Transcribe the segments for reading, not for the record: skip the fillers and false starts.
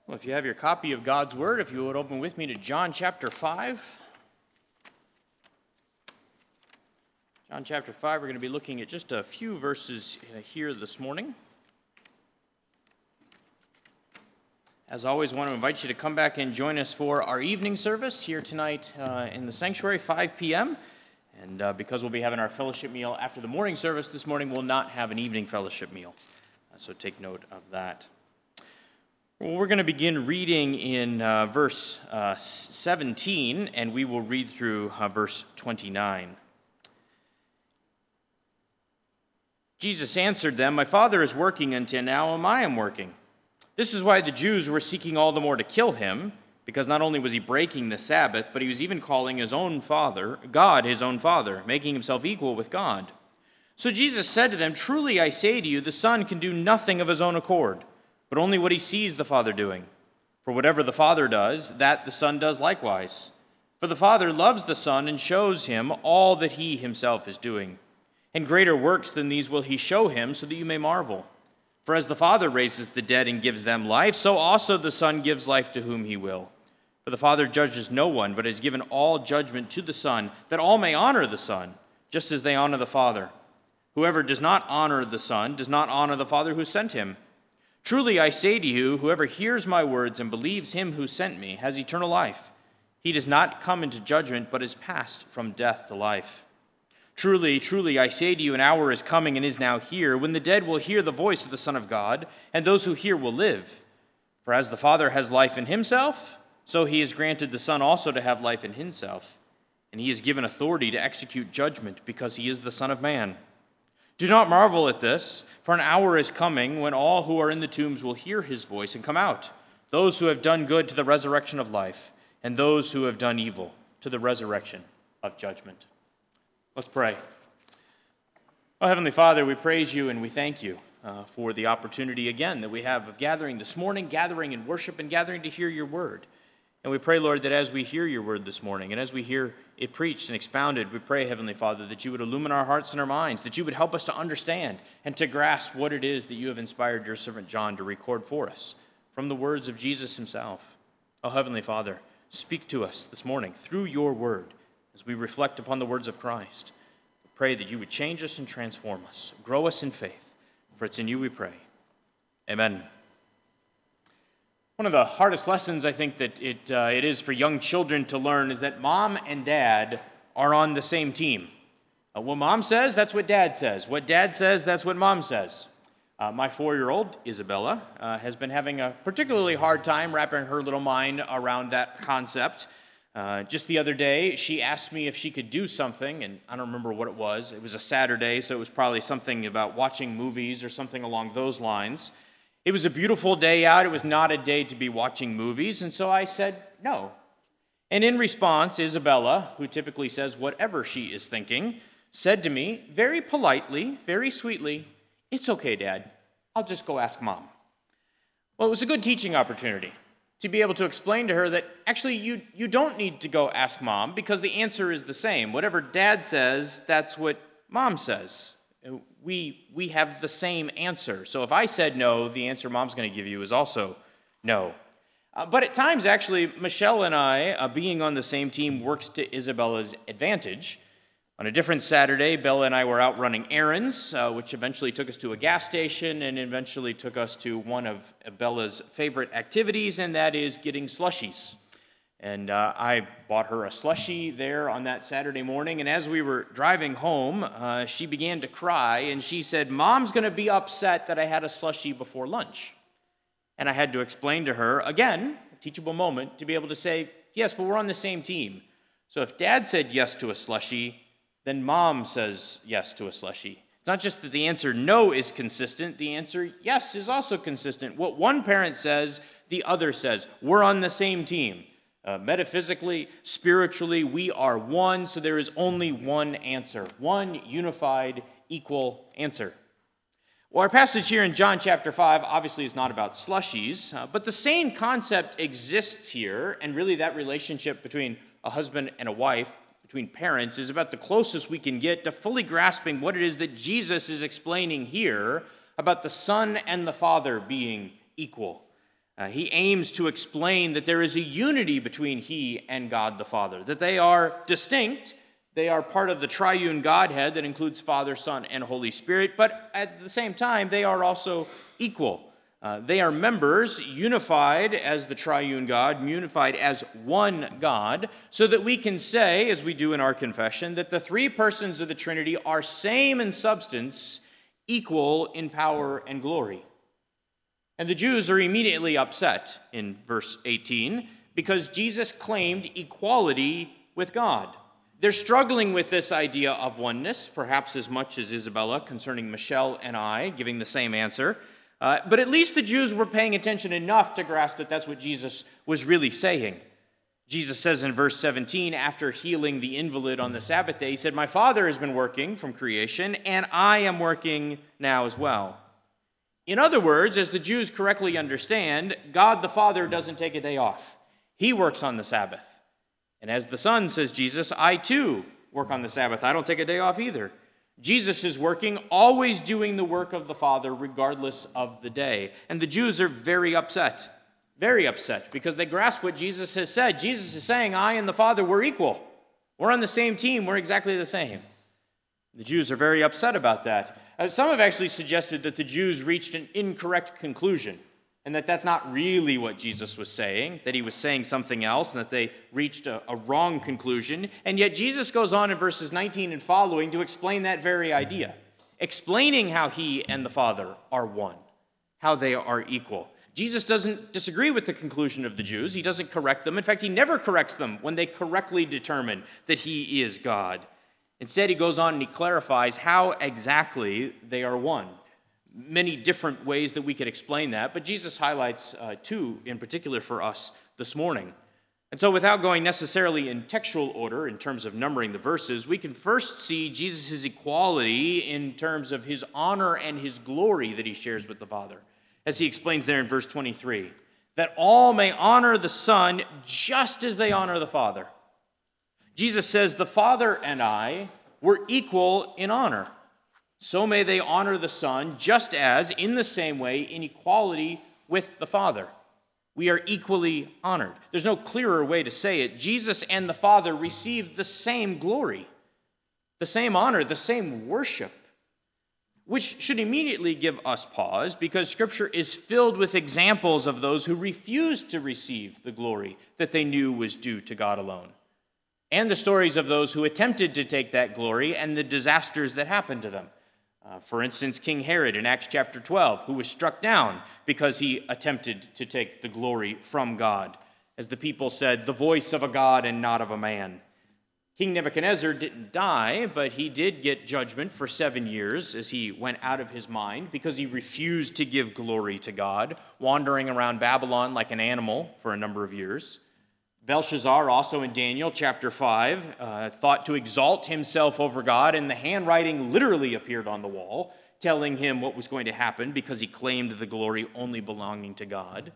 Well, if you have your copy of God's Word, if you would open with me to John chapter 5. John chapter 5, we're going to be looking at just a few verses here this morning. As always, I want to invite you to come back and join us for our evening service here tonight in the sanctuary, 5 p.m. And because we'll be having our fellowship meal after the morning service this morning, we'll not have an evening fellowship meal. So take note of that. Well, we're going to begin reading in verse 17, and we will read through verse 29. Jesus answered them, "My Father is working until now, and I am working." This is why the Jews were seeking all the more to kill him, because not only was he breaking the Sabbath, but he was even calling his own Father, God his own Father, making himself equal with God. So Jesus said to them, "Truly I say to you, the Son can do nothing of his own accord, but only what he sees the Father doing. For whatever the Father does, that the Son does likewise. For the Father loves the Son and shows him all that he himself is doing. And greater works than these will he show him, so that you may marvel. For as the Father raises the dead and gives them life, so also the Son gives life to whom he will. For the Father judges no one, but has given all judgment to the Son, that all may honor the Son, just as they honor the Father. Whoever does not honor the Son does not honor the Father who sent him. Truly I say to you, whoever hears my words and believes him who sent me has eternal life. He does not come into judgment, but is passed from death to life. Truly, truly, I say to you, an hour is coming and is now here, when the dead will hear the voice of the Son of God, and those who hear will live. For as the Father has life in himself, so he has granted the Son also to have life in himself. And he is given authority to execute judgment, because he is the Son of Man. Do not marvel at this, for an hour is coming when all who are in the tombs will hear his voice and come out, those who have done good to the resurrection of life, and those who have done evil to the resurrection of judgment." Let's pray. Oh, Heavenly Father, we praise you and we thank you for the opportunity again that we have of gathering this morning, gathering in worship, and gathering to hear your word. And we pray, Lord, that as we hear your word this morning, and as we hear it preached and expounded, we pray, Heavenly Father, that you would illumine our hearts and our minds, that you would help us to understand and to grasp what it is that you have inspired your servant John to record for us from the words of Jesus himself. Oh, Heavenly Father, speak to us this morning through your word as we reflect upon the words of Christ. We pray that you would change us and transform us, grow us in faith, for it's in you we pray. Amen. One of the hardest lessons I think that it is for young children to learn is that mom and dad are on the same team. What mom says, that's what dad says. What dad says, that's what mom says. My 4-year-old, Isabella, has been having a particularly hard time wrapping her little mind around that concept. Just the other day, she asked me if she could do something, and I don't remember what it was. It was a Saturday, so it was probably something about watching movies or something along those lines. It was a beautiful day out. It was not a day to be watching movies, and so I said no. And in response, Isabella, who typically says whatever she is thinking, said to me very politely, very sweetly, "It's okay, Dad. I'll just go ask Mom." Well, it was a good teaching opportunity to be able to explain to her that actually you don't need to go ask Mom because the answer is the same. Whatever Dad says, that's what Mom says. We have the same answer. So if I said no, the answer Mom's going to give you is also no. But at times, actually, Michelle and I, being on the same team, works to Isabella's advantage. On a different Saturday, Bella and I were out running errands, which eventually took us to a gas station and eventually took us to one of Bella's favorite activities, and that is getting slushies. And I bought her a slushie there on that Saturday morning, and as we were driving home, she began to cry, and she said, "Mom's going to be upset that I had a slushie before lunch." And I had to explain to her, again, a teachable moment, to be able to say, yes, but we're on the same team. So if Dad said yes to a slushie, then Mom says yes to a slushie. It's not just that the answer no is consistent, the answer yes is also consistent. What one parent says, the other says. We're on the same team. Metaphysically, spiritually, we are one, so there is only one answer, one unified, equal answer. Well, our passage here in John chapter 5 obviously is not about slushies, but the same concept exists here, and really that relationship between a husband and a wife, between parents, is about the closest we can get to fully grasping what it is that Jesus is explaining here about the Son and the Father being equal. He aims to explain that there is a unity between he and God the Father, that they are distinct. They are part of the triune Godhead that includes Father, Son, and Holy Spirit, but at the same time, they are also equal. They are members, unified as the triune God, unified as one God, so that we can say, as we do in our confession, that the three persons of the Trinity are same in substance, equal in power and glory. And the Jews are immediately upset in verse 18 because Jesus claimed equality with God. They're struggling with this idea of oneness, perhaps as much as Isabella concerning Michelle and I, giving the same answer. But at least the Jews were paying attention enough to grasp that that's what Jesus was really saying. Jesus says in verse 17, after healing the invalid on the Sabbath day, he said, "My Father has been working from creation, and I am working now as well." In other words, as the Jews correctly understand, God the Father doesn't take a day off. He works on the Sabbath. And as the Son, says Jesus, I too work on the Sabbath. I don't take a day off either. Jesus is working, always doing the work of the Father regardless of the day. And the Jews are very upset, because they grasp what Jesus has said. Jesus is saying, I and the Father, we're equal. We're on the same team. We're exactly the same. The Jews are very upset about that. Some have actually suggested that the Jews reached an incorrect conclusion, and that that's not really what Jesus was saying, that he was saying something else, and that they reached a wrong conclusion. And yet Jesus goes on in verses 19 and following to explain that very idea, explaining how he and the Father are one, how they are equal. Jesus doesn't disagree with the conclusion of the Jews. He doesn't correct them. In fact, he never corrects them when they correctly determine that he is God. Instead, he goes on and he clarifies how exactly they are one. Many different ways that we could explain that, but Jesus highlights two in particular for us this morning. And so without going necessarily in textual order in terms of numbering the verses, we can first see Jesus' equality in terms of his honor and his glory that he shares with the Father. As he explains there in verse 23, that all may honor the Son just as they honor the Father. Jesus says, the Father and I were equal in honor. So may they honor the Son just as, in the same way, in equality with the Father. We are equally honored. There's no clearer way to say it. Jesus and the Father receive the same glory, the same honor, the same worship, which should immediately give us pause because Scripture is filled with examples of those who refused to receive the glory that they knew was due to God alone, and the stories of those who attempted to take that glory and the disasters that happened to them. For instance, King Herod in Acts chapter 12, who was struck down because he attempted to take the glory from God. As the people said, the voice of a God and not of a man. King Nebuchadnezzar didn't die, but he did get judgment for 7 years as he went out of his mind because he refused to give glory to God, wandering around Babylon like an animal for a number of years. Belshazzar, also in Daniel chapter 5, thought to exalt himself over God, and the handwriting literally appeared on the wall, telling him what was going to happen because he claimed the glory only belonging to God.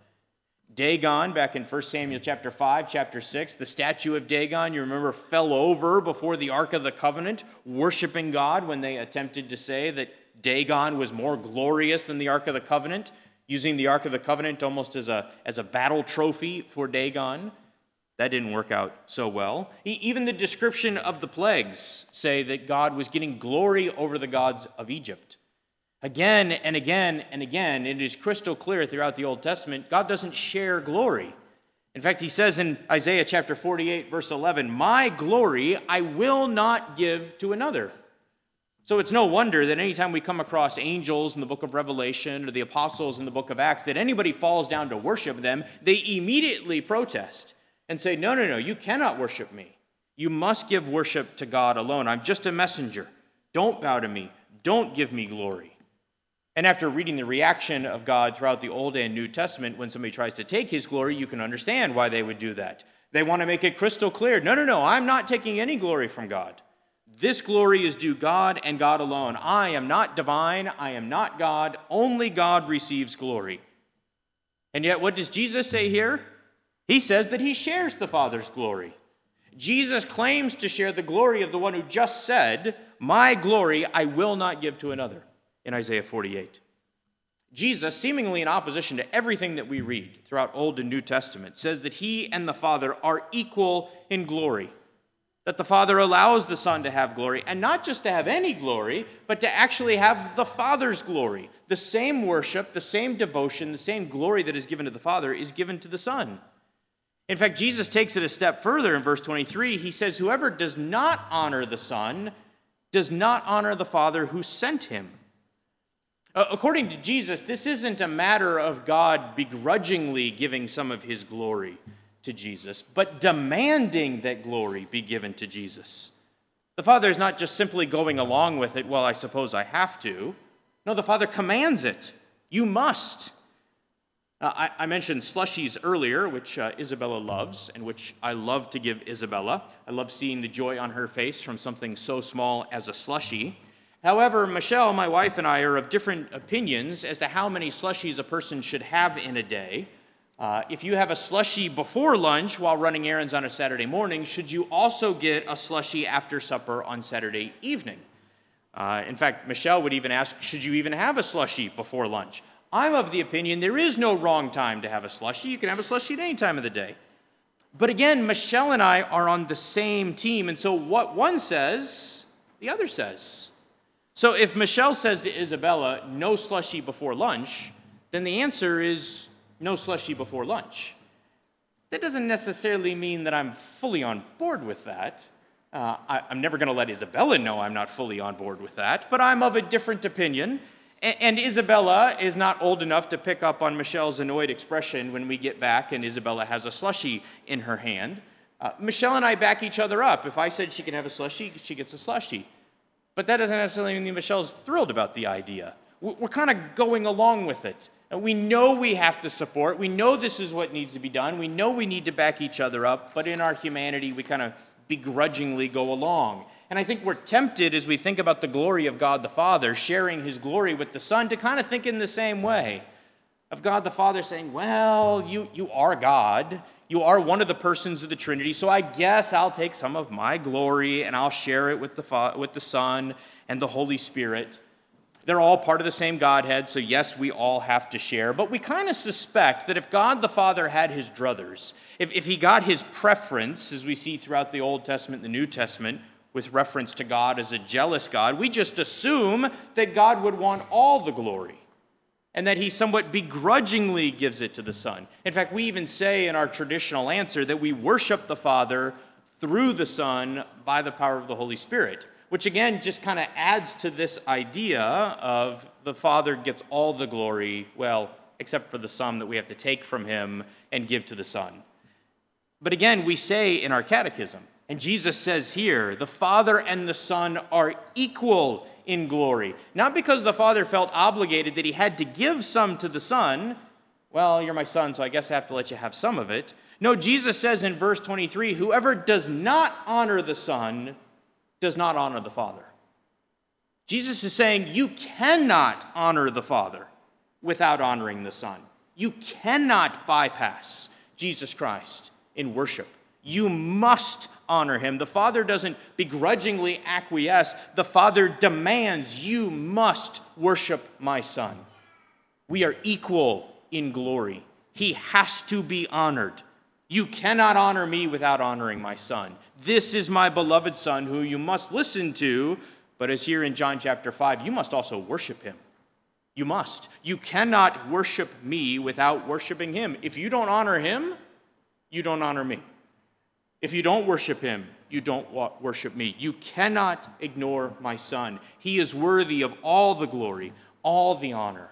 Dagon, back in 1 Samuel chapter 5, chapter 6, the statue of Dagon, you remember, fell over before the Ark of the Covenant, worshiping God when they attempted to say that Dagon was more glorious than the Ark of the Covenant, using the Ark of the Covenant almost as a battle trophy for Dagon. That didn't work out so well. Even the description of the plagues say that God was getting glory over the gods of Egypt. Again and again and again, it is crystal clear throughout the Old Testament, God doesn't share glory. In fact, he says in Isaiah chapter 48, verse 11, my glory I will not give to another. So it's no wonder that anytime we come across angels in the book of Revelation or the apostles in the book of Acts, that anybody falls down to worship them, they immediately protest and say, no, you cannot worship me. You must give worship to God alone. I'm just a messenger. Don't bow to me. Don't give me glory. And after reading the reaction of God throughout the Old and New Testament, when somebody tries to take his glory, you can understand why they would do that. They want to make it crystal clear. No, I'm not taking any glory from God. This glory is due God and God alone. I am not divine. I am not God. Only God receives glory. And yet, what does Jesus say here? He says that he shares the Father's glory. Jesus claims to share the glory of the one who just said, my glory I will not give to another, in Isaiah 48. Jesus, seemingly in opposition to everything that we read throughout Old and New Testament, says that he and the Father are equal in glory, that the Father allows the Son to have glory, and not just to have any glory, but to actually have the Father's glory. The same worship, the same devotion, the same glory that is given to the Father is given to the Son. In fact, Jesus takes it a step further in verse 23. He says, "Whoever does not honor the Son does not honor the Father who sent him." According to Jesus, this isn't a matter of God begrudgingly giving some of his glory to Jesus, but demanding that glory be given to Jesus. The Father is not just simply going along with it, well, I suppose I have to. No, the Father commands it. You must. I mentioned slushies earlier, which Isabella loves, and which I love to give Isabella. I love seeing the joy on her face from something so small as a slushie. However, Michelle, my wife, and I are of different opinions as to how many slushies a person should have in a day. If you have a slushie before lunch while running errands on a Saturday morning, should you also get a slushie after supper on Saturday evening? In fact, Michelle would even ask, should you even have a slushie before lunch? I'm of the opinion there is no wrong time to have a slushie. You can have a slushie at any time of the day. But again, Michelle and I are on the same team, and so what one says, the other says. So if Michelle says to Isabella, no slushie before lunch, then the answer is no slushie before lunch. That doesn't necessarily mean that I'm fully on board with that. I'm never going to let Isabella know I'm not fully on board with that, but I'm of a different opinion. And Isabella is not old enough to pick up on Michelle's annoyed expression when we get back and Isabella has a slushie in her hand. Michelle and I back each other up. If I said she can have a slushie, she gets a slushie. But that doesn't necessarily mean Michelle's thrilled about the idea. We're kind of going along with it. We know we have to support. We know this is what needs to be done. We know we need to back each other up. But in our humanity, we kind of begrudgingly go along. And I think we're tempted as we think about the glory of God the Father, sharing his glory with the Son, to kind of think in the same way of God the Father saying, well, you are God. You are one of the persons of the Trinity, so I guess I'll take some of my glory and I'll share it with the Son and the Holy Spirit. They're all part of the same Godhead, so yes, we all have to share. But we kind of suspect that if God the Father had his druthers, if he got his preference, as we see throughout the Old Testament and the New Testament, with reference to God as a jealous God, we just assume that God would want all the glory, and that he somewhat begrudgingly gives it to the Son. In fact, we even say in our traditional answer that we worship the Father through the Son by the power of the Holy Spirit, which again just kind of adds to this idea of the Father gets all the glory, well, except for the some that we have to take from him and give to the Son. But again, we say in our catechism, and Jesus says here, the Father and the Son are equal in glory. Not because the Father felt obligated that he had to give some to the Son. Well, you're my son, so I guess I have to let you have some of it. No, Jesus says in verse 23, whoever does not honor the Son does not honor the Father. Jesus is saying you cannot honor the Father without honoring the Son. You cannot bypass Jesus Christ in worship. You must honor him. The Father doesn't begrudgingly acquiesce. The Father demands you must worship my Son. We are equal in glory. He has to be honored. You cannot honor me without honoring my Son. This is my beloved Son who you must listen to, but as here in John chapter 5, you must also worship him. You must. You cannot worship me without worshiping him. If you don't honor him, you don't honor me. If you don't worship him, you don't worship me. You cannot ignore my Son. He is worthy of all the glory, all the honor.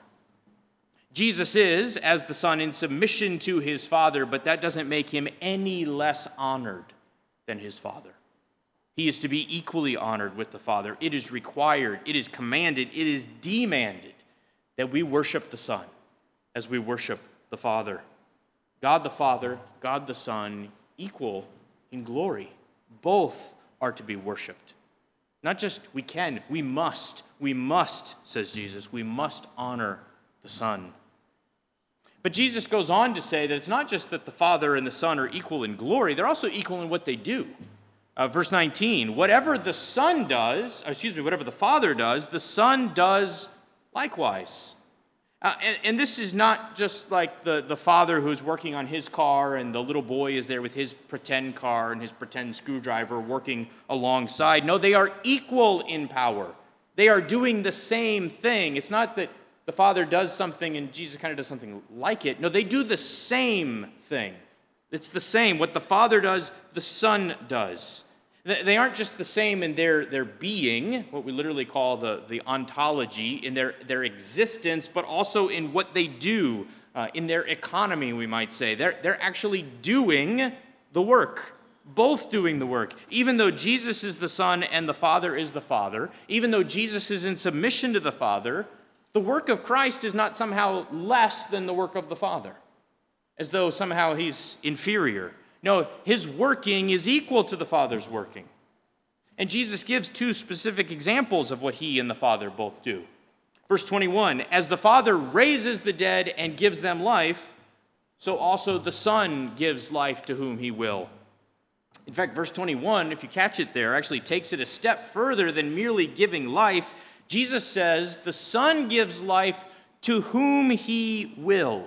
Jesus is, as the Son, in submission to his Father, but that doesn't make him any less honored than his Father. He is to be equally honored with the Father. It is required, it is commanded, it is demanded that we worship the Son as we worship the Father. God the Father, God the Son, equal in glory. Both are to be worshiped. Not just we can, we must, says Jesus, we must honor the Son. But Jesus goes on to say that it's not just that the Father and the Son are equal in glory, they're also equal in what they do. Verse 19, whatever the Father does, the Son does likewise. And this is not just like the father who's working on his car and the little boy is there with his pretend car and his pretend screwdriver working alongside. No, they are equal in power. They are doing the same thing. It's not that the Father does something and Jesus kind of does something like it. No, they do the same thing. It's the same. What the Father does, the Son does. They aren't just the same in their being, what we literally call the ontology, in their existence, but also in what they do, in their economy, we might say. They're actually doing the work. Both doing the work. Even though Jesus is the Son and the Father is the Father, even though Jesus is in submission to the Father, the work of Christ is not somehow less than the work of the Father, as though somehow he's inferior. No, his working is equal to the Father's working. And Jesus gives two specific examples of what he and the Father both do. Verse 21, as the Father raises the dead and gives them life, so also the Son gives life to whom he will. In fact, verse 21, if you catch it there, actually takes it a step further than merely giving life. Jesus says, the Son gives life to whom he will.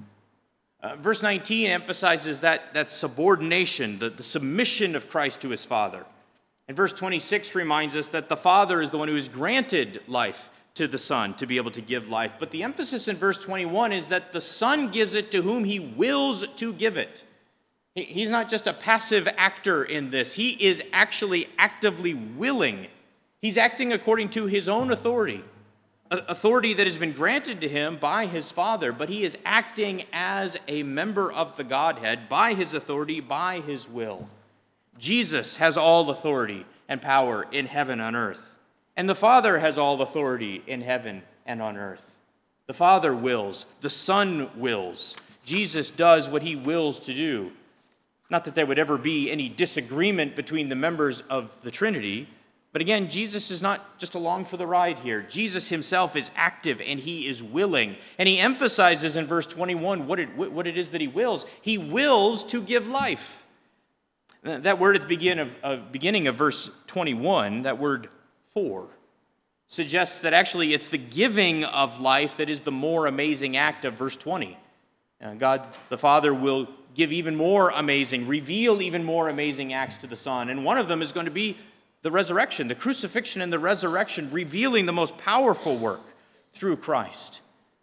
Verse 19 emphasizes that subordination, the submission of Christ to his Father. And verse 26 reminds us that the Father is the one who has granted life to the Son to be able to give life. But the emphasis in verse 21 is that the Son gives it to whom he wills to give it. He's not just a passive actor in this. He is actually actively willing. He's acting according to his own authority, authority that has been granted to him by his Father, but he is acting as a member of the Godhead by his authority, by his will. Jesus has all authority and power in heaven and earth, and the Father has all authority in heaven and on earth. The Father wills, the Son wills. Jesus does what he wills to do. Not that there would ever be any disagreement between the members of the Trinity, but again, Jesus is not just along for the ride here. Jesus himself is active and he is willing. And he emphasizes in verse 21 what it is that he wills. He wills to give life. That word at the beginning of verse 21, that word for, suggests that actually it's the giving of life that is the more amazing act of verse 20. God the Father will give even more amazing, reveal even more amazing acts to the Son. And one of them is going to be the resurrection, the crucifixion and the resurrection, revealing the most powerful work through Christ.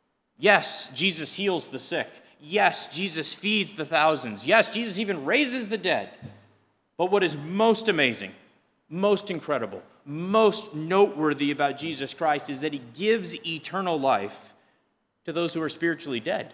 Yes, Jesus heals the sick. Yes, Jesus feeds the thousands. Yes, Jesus even raises the dead. But what is most amazing, most incredible, most noteworthy about Jesus Christ is that he gives eternal life to those who are spiritually dead.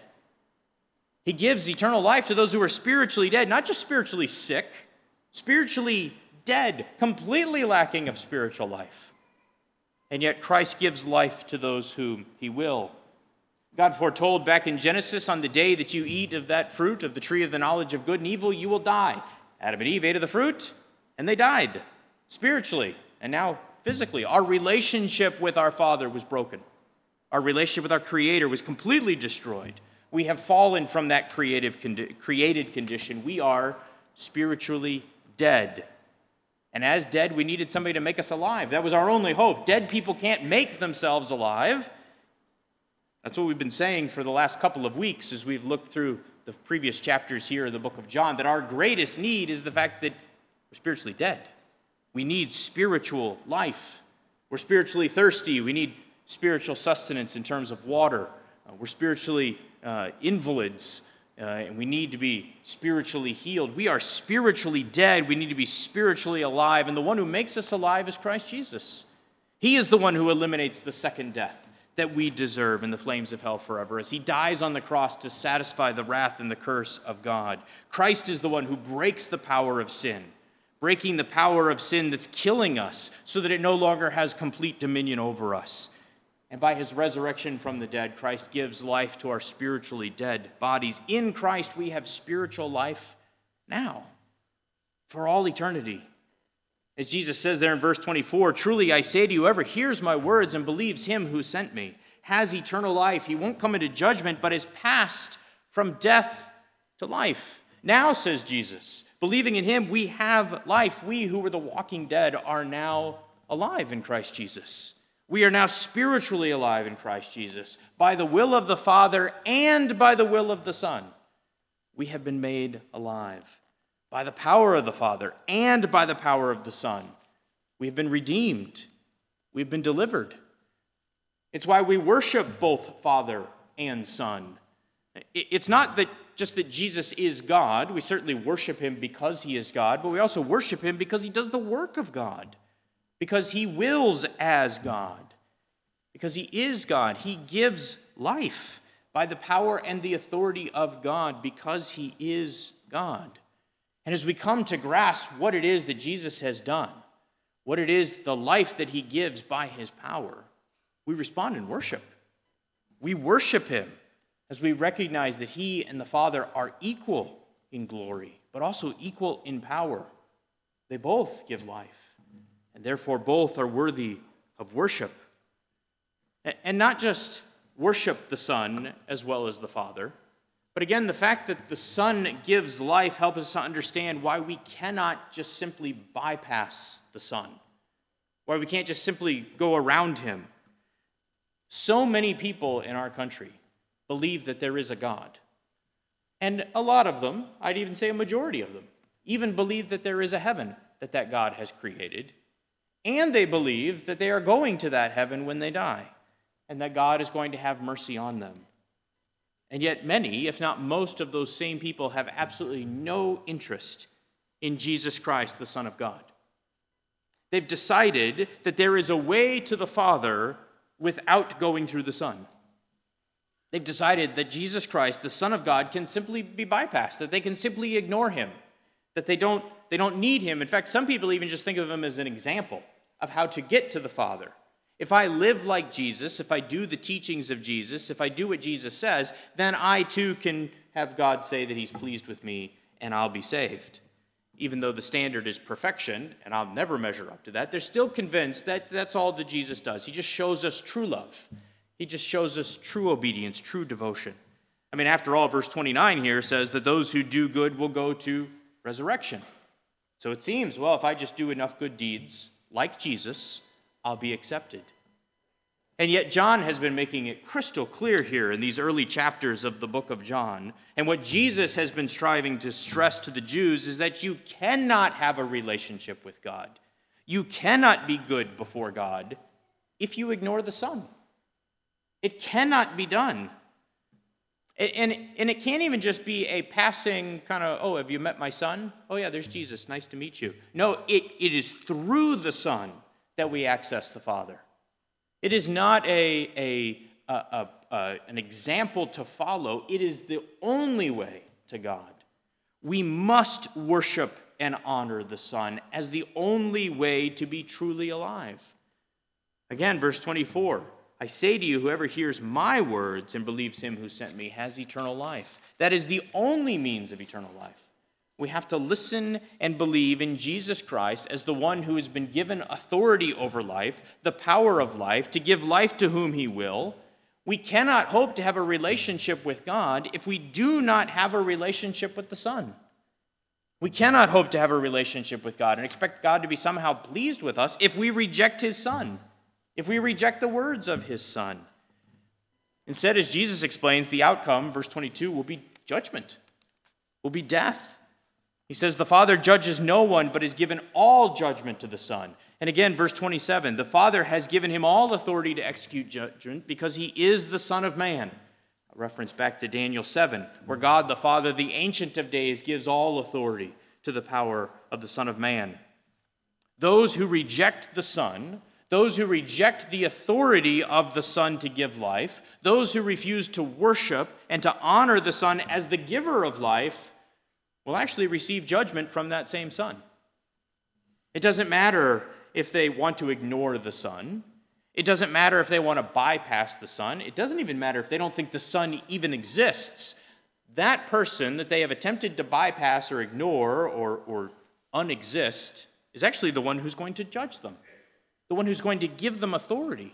He gives eternal life to those who are spiritually dead, not just spiritually sick, spiritually dead, completely lacking of spiritual life. And yet Christ gives life to those whom he will. God foretold back in Genesis, on the day that you eat of that fruit of the tree of the knowledge of good and evil, you will die. Adam and Eve ate of the fruit, and they died spiritually, and now physically. Our relationship with our Father was broken. Our relationship with our Creator was completely destroyed. We have fallen from that created condition. We are spiritually dead. And as dead, we needed somebody to make us alive. That was our only hope. Dead people can't make themselves alive. That's what we've been saying for the last couple of weeks as we've looked through the previous chapters here of the book of John, that our greatest need is the fact that we're spiritually dead. We need spiritual life. We're spiritually thirsty. We need spiritual sustenance in terms of water. We're spiritually invalids, and we need to be spiritually healed. We are spiritually dead. We need to be spiritually alive, and the one who makes us alive is Christ Jesus. He is the one who eliminates the second death that we deserve in the flames of hell forever, as he dies on the cross to satisfy the wrath and the curse of God. Christ is the one who breaks the power of sin, breaking the power of sin that's killing us so that it no longer has complete dominion over us. And by his resurrection from the dead, Christ gives life to our spiritually dead bodies. In Christ, we have spiritual life now, for all eternity. As Jesus says there in verse 24, truly I say to you, whoever hears my words and believes him who sent me has eternal life. He won't come into judgment, but is passed from death to life. Now, says Jesus, believing in him, we have life. We who were the walking dead are now alive in Christ Jesus. We are now spiritually alive in Christ Jesus, by the will of the Father and by the will of the Son. We have been made alive by the power of the Father and by the power of the Son. We have been redeemed. We've been delivered. It's why we worship both Father and Son. It's not that just that Jesus is God. We certainly worship him because he is God, but we also worship him because he does the work of God, because he wills as God, because he is God. He gives life by the power and the authority of God because he is God. And as we come to grasp what it is that Jesus has done, what it is, the life that he gives by his power, we respond in worship. We worship him as we recognize that he and the Father are equal in glory, but also equal in power. They both give life, and therefore both are worthy of worship. And not just worship the Son as well as the Father, but again, the fact that the Son gives life helps us to understand why we cannot just simply bypass the Son, why we can't just simply go around him. So many people in our country believe that there is a God. And a lot of them, I'd even say a majority of them, even believe that there is a heaven that God has created. And they believe that they are going to that heaven when they die, and that God is going to have mercy on them. And yet many, if not most of those same people, have absolutely no interest in Jesus Christ, the Son of God. They've decided that there is a way to the Father without going through the Son. They've decided that Jesus Christ, the Son of God, can simply be bypassed, that they can simply ignore him, that they don't need him. In fact, some people even just think of him as an example of how to get to the Father. If I live like Jesus, if I do the teachings of Jesus, if I do what Jesus says, then I too can have God say that he's pleased with me and I'll be saved. Even though the standard is perfection, and I'll never measure up to that, they're still convinced that that's all that Jesus does. He just shows us true love. He just shows us true obedience, true devotion. I mean, after all, verse 29 here says that those who do good will go to resurrection. So it seems, well, if I just do enough good deeds, like Jesus, I'll be accepted. And yet John has been making it crystal clear here in these early chapters of the book of John. And what Jesus has been striving to stress to the Jews is that you cannot have a relationship with God. You cannot be good before God if you ignore the Son. It cannot be done. And it can't even just be a passing kind of, oh, have you met my Son? Oh, yeah, there's Jesus. Nice to meet you. No, it is through the Son that we access the Father. It is not an example to follow. It is the only way to God. We must worship and honor the Son as the only way to be truly alive. Again, verse 24, I say to you, whoever hears my words and believes him who sent me has eternal life. That is the only means of eternal life. We have to listen and believe in Jesus Christ as the one who has been given authority over life, the power of life, to give life to whom he will. We cannot hope to have a relationship with God if we do not have a relationship with the Son. We cannot hope to have a relationship with God and expect God to be somehow pleased with us if we reject his Son, if we reject the words of his Son. Instead, as Jesus explains, the outcome, verse 22, will be judgment, will be death. He says, the Father judges no one, but has given all judgment to the Son. And again, verse 27, the Father has given him all authority to execute judgment because he is the Son of Man. A reference back to Daniel 7, where God the Father, the Ancient of Days, gives all authority to the power of the Son of Man. Those who reject the Son, those who reject the authority of the Son to give life, those who refuse to worship and to honor the Son as the giver of life, will actually receive judgment from that same Son. It doesn't matter if they want to ignore the Son. It doesn't matter if they want to bypass the Son. It doesn't even matter if they don't think the Son even exists. That person that they have attempted to bypass or ignore or unexist is actually the one who's going to judge them, the one who's going to give them authority.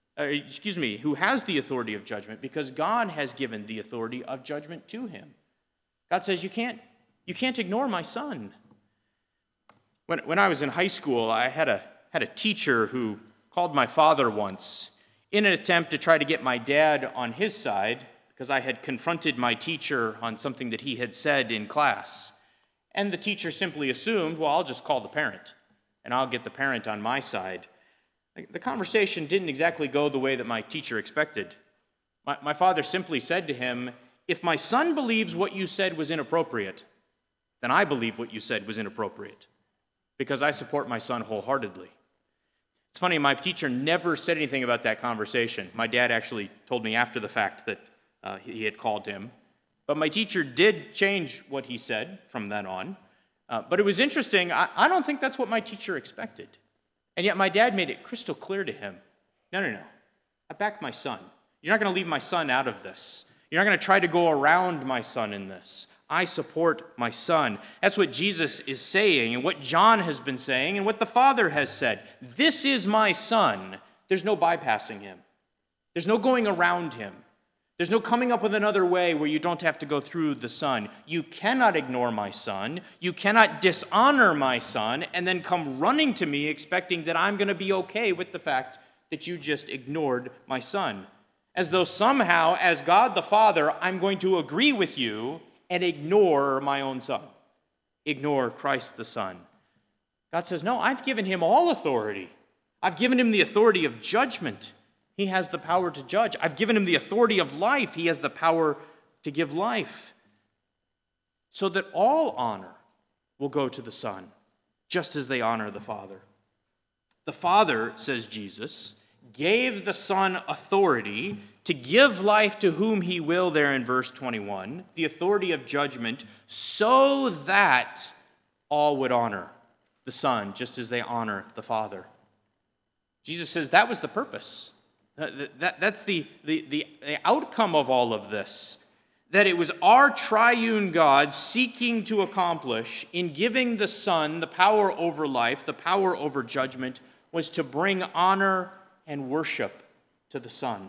Who has the authority of judgment, because God has given the authority of judgment to him. God says, you can't ignore my Son. When I was in high school, I had a teacher who called my father once in an attempt to try to get my dad on his side because I had confronted my teacher on something that he had said in class. And the teacher simply assumed, well, I'll just call the parent, and I'll get the parent on my side. The conversation didn't exactly go the way that my teacher expected. My father simply said to him, if my son believes what you said was inappropriate, then I believe what you said was inappropriate, because I support my son wholeheartedly. It's funny, my teacher never said anything about that conversation. My dad actually told me after the fact that he had called him. But my teacher did change what he said from then on. But it was interesting. I don't think that's what my teacher expected. And yet my dad made it crystal clear to him, no. I back my son. You're not going to leave my son out of this. You're not going to try to go around my son in this. I support my son. That's what Jesus is saying and what John has been saying and what the Father has said. This is my son. There's no bypassing him. There's no going around him. There's no coming up with another way where you don't have to go through the son. You cannot ignore my son. You cannot dishonor my son and then come running to me expecting that I'm going to be okay with the fact that you just ignored my son. As though somehow, as God the Father, I'm going to agree with you and ignore my own son. Ignore Christ the Son. God says, no, I've given him all authority. I've given him the authority of judgment. He has the power to judge. I've given him the authority of life. He has the power to give life. So that all honor will go to the Son, just as they honor the Father. The Father, says Jesus, gave the Son authority to give life to whom he will, there in verse 21, the authority of judgment, so that all would honor the Son, just as they honor the Father. Jesus says that was the purpose. That's the outcome of all of this, that it was our triune God seeking to accomplish in giving the Son the power over life, the power over judgment, was to bring honor and worship to the Son.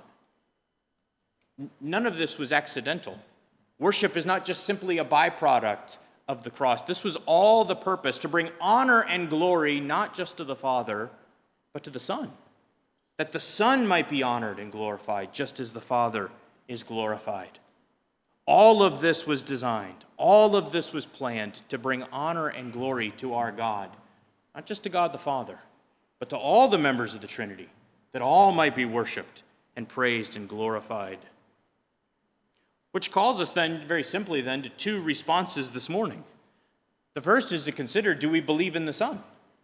None of this was accidental. Worship is not just simply a byproduct of the cross. This was all the purpose, to bring honor and glory not just to the Father, but to the Son. That the Son might be honored and glorified, just as the Father is glorified. All of this was designed, all of this was planned to bring honor and glory to our God. Not just to God the Father, but to all the members of the Trinity, that all might be worshiped and praised and glorified. Which calls us then, very simply then, to two responses this morning. The first is to consider, do we believe in the Son?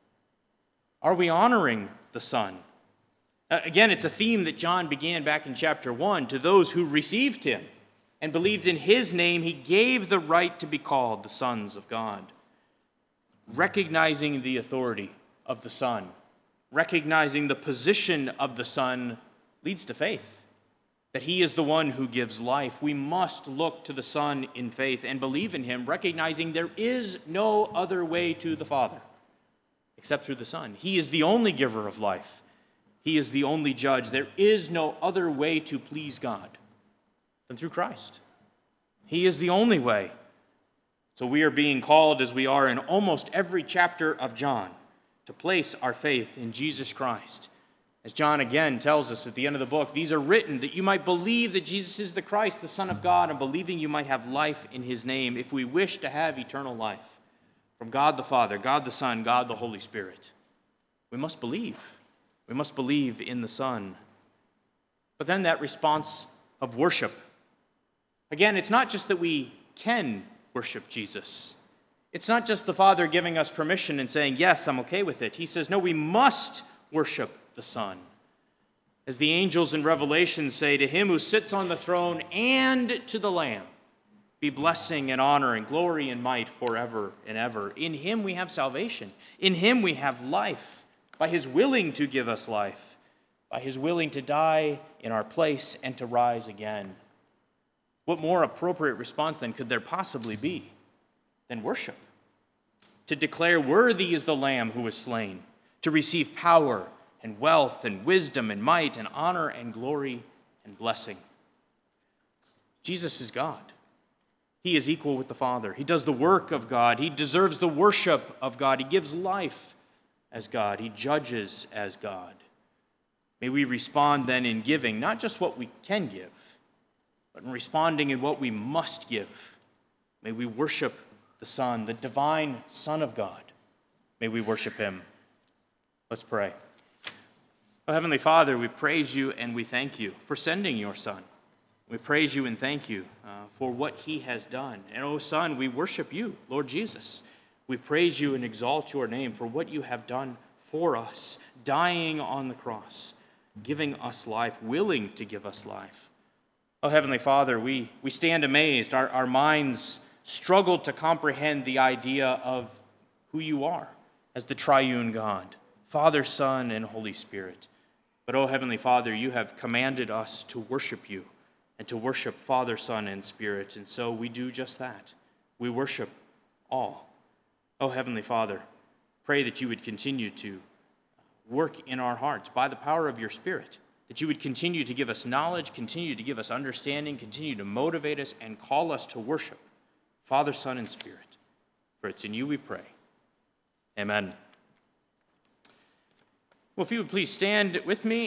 Are we honoring the Son? Again, it's a theme that John began back in chapter 1. To those who received him and believed in his name, he gave the right to be called the sons of God. Recognizing the authority of the Son, recognizing the position of the Son, leads to faith. That he is the one who gives life. We must look to the Son in faith and believe in him, recognizing there is no other way to the Father except through the Son. He is the only giver of life. He is the only judge. There is no other way to please God than through Christ. He is the only way. So we are being called, as we are in almost every chapter of John, to place our faith in Jesus Christ. As John again tells us at the end of the book, these are written that you might believe that Jesus is the Christ, the Son of God, and believing you might have life in his name, if we wish to have eternal life from God the Father, God the Son, God the Holy Spirit. We must believe. We must believe in the Son. But then that response of worship. Again, it's not just that we can worship Jesus. It's not just the Father giving us permission and saying, yes, I'm okay with it. He says, no, we must worship the Son. As the angels in Revelation say, to him who sits on the throne and to the Lamb be blessing and honor and glory and might forever and ever. In him we have salvation. In him we have life, by his willing to give us life, by his willing to die in our place and to rise again. What more appropriate response then could there possibly be than worship? To declare worthy is the Lamb who was slain, to receive power and wealth and wisdom and might and honor and glory and blessing. Jesus is God. He is equal with the Father. He does the work of God. He deserves the worship of God. He gives life as God. He judges as God. May we respond then in giving, not just what we can give, but in responding in what we must give. May we worship the Son, the divine Son of God. May we worship him. Let's pray. Oh, Heavenly Father, we praise you and we thank you for sending your Son. We praise you and thank you for what he has done. And, oh, Son, we worship you, Lord Jesus. We praise you and exalt your name for what you have done for us, dying on the cross, giving us life, willing to give us life. Oh, Heavenly Father, we stand amazed. Our minds struggle to comprehend the idea of who you are as the triune God, Father, Son, and Holy Spirit. But, oh, Heavenly Father, you have commanded us to worship you and to worship Father, Son, and Spirit. And so we do just that. We worship all. Oh, Heavenly Father, pray that you would continue to work in our hearts by the power of your Spirit, that you would continue to give us knowledge, continue to give us understanding, continue to motivate us and call us to worship Father, Son, and Spirit. For it's in you we pray. Amen. Well, if you would please stand with me.